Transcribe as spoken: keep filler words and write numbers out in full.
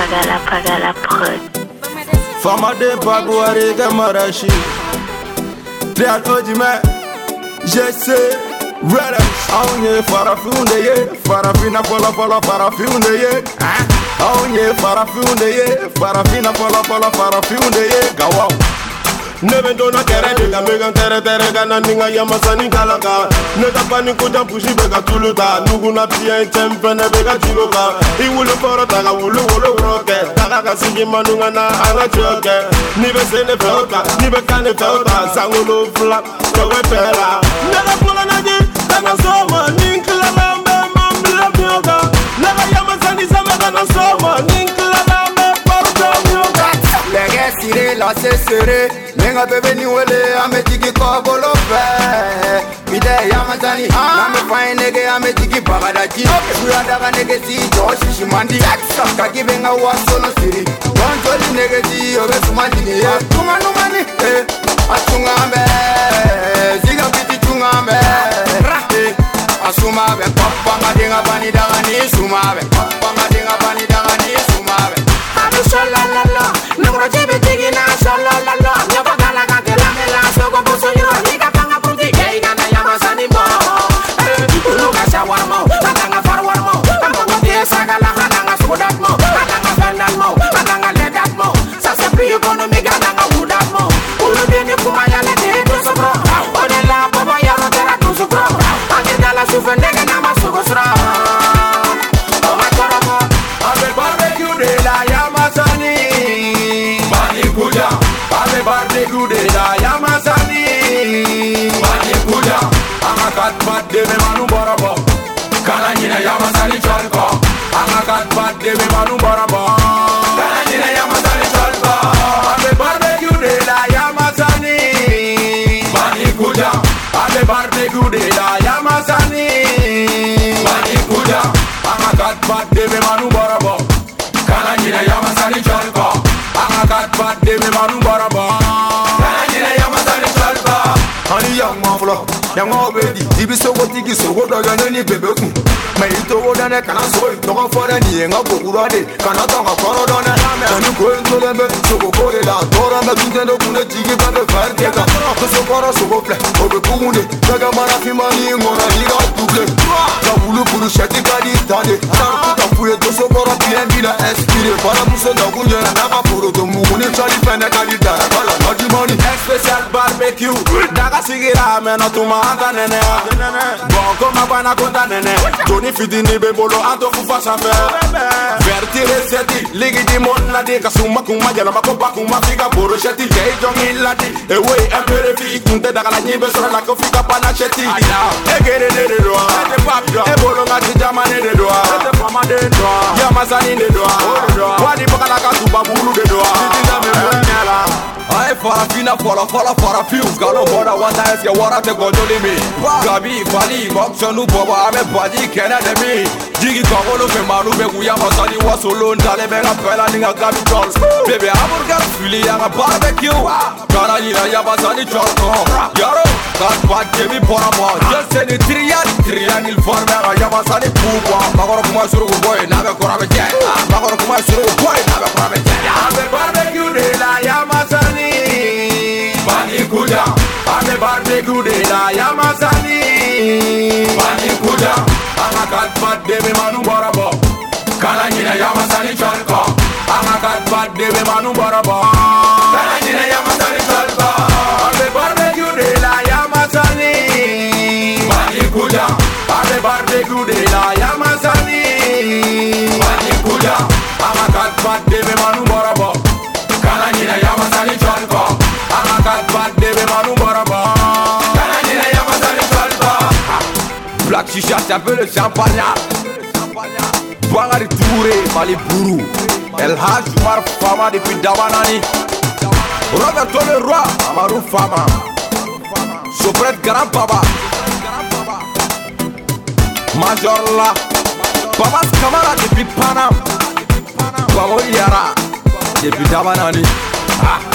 Pagala, Pagala prod. Fama de Baguare Gamarashi. Real Ojime. Je sais. Red Aunye Farafunde ye. Farafina Pola Pola Farafunde ye. Aunye Farafunde ye. Farafina Pola Pola Farafunde ye. Gawaw. Nebe dona kere de mega tere tere gana ninga yamasani kalaka. Neta pani kuja pushi bega tuluta. Nuguna pia tempe ne bega chigoka. Iwulu foro taga wulu wulu roke. Taga kasigi manunga na ara choke. Nibe sene felka, nibe kane felka. Sangulu fla, kowe pela. Nega pula naji, kana soma. Ninkla lambe mambila myoga. Nega yamasani sama kana soma. Ninkla lambe paruta myoga. Lege sire la se sere. Nenga bebe ni wele ame jiki kobolo fe. Mide yamasani name fine nege ame jiki bagadaji. Suya daga nege si joshi shimandi. Kaki benga wasono siri. Wanjoli nege si obe sumandi ni ya. Tunga numani eh atunga ambe. Ziga biti tunga ambe. Asuma be papa ngadinga bani daga ni suma be. Papa ngadinga bani daga ni suma be. Abu shalala, nungro jibe jigi na shalala. Bad de me manu barabo. Kana nyina yamasani chalko. Amakat bad de me manu barabo. Kana nyina yamasani chalko. Ame barbecue de la yamasani. Bani kuja. Ame barbecue de la yamasani. Bani kuja. Amakat bad de me manu barabo. Kana nyina yamasani chalko. Amakat bad de me manu barabo. Kana nyina yamasani chalko. Ani yang maflo. Yang obedi, ibi sogo tiki sogo doga nani bebeku. Me ito woda ne kana sogo itoga fora ni enga bogurade. Kana tonga koro dona name. Kani ko into lembe sogo kore la tora me kutendo kune tiki babe farkeka. Sogo koro sogo fle, obe kumunde. Daga mara fimani ngora liga duble. La bulu bulu shati kadi tande. Taru kuta fuye to sogo koro bien bila espire. Para muso na kunye na naka puro to mugune chali fene kadi dara. Kala maji money. Special barbecue. Daga sigira me no tuma. Nene bon comme bana konta nene Tony fidi ni bebolo anto fufa safe verti reseti ligi di monna de kasuma kuma jala makopa kuma figa borosheti jay jongi lati e we empere fi kunte daga la nyibe sora la ko figa pana cheti e gere de de doa e papdo e bolo ngati jamane de doa e fama de doa ya masani de doa wadi bakala ka tuba bulu de doa tida me monyala I farafina fala fala farafius Galo boda wanda eske wara te godoli mi Gabi fali mokshonu boba ame badi kena de mi Jigi kongolo fe manu be guya masani wasolo Ndale benga pela ninga gabi jols Bebe hamburger fili yanga barbecue Kana yina yabasani cholko Yaro kat bad jemi pora mo Jelse ni triyan triyan il forme Aga yabasani pupwa Magoro kuma suru boy nabe korabe jen Magoro kuma suru boy nabe korabe jen Abe barbecue de la yamasani Bani kuja, ame barbecue de la yamasani Bani kuja, amakat bad de me manu barabo Kana nyina yamasani chalko Amakat bad de me manu barabo Kana nyina yamasani chalko Ame barbecue de la yamasani Bani kuja, ame barbecue de la yamasani Bani kuja, amakat bad de me manu barabo Kana nyina yamasani chalko Amakat bad de me manu barabo Kana nyina yamasani chalko Black Shisha c'est un peu le champagne Bangari Touré, Mali Bourou El Haj Umar Fama depuis Dabanani Roberto le Roi, Amarou Fama Sopret Grand Baba Major La Babas Kamara depuis Panam Babo Yara depuis Dabanani Ah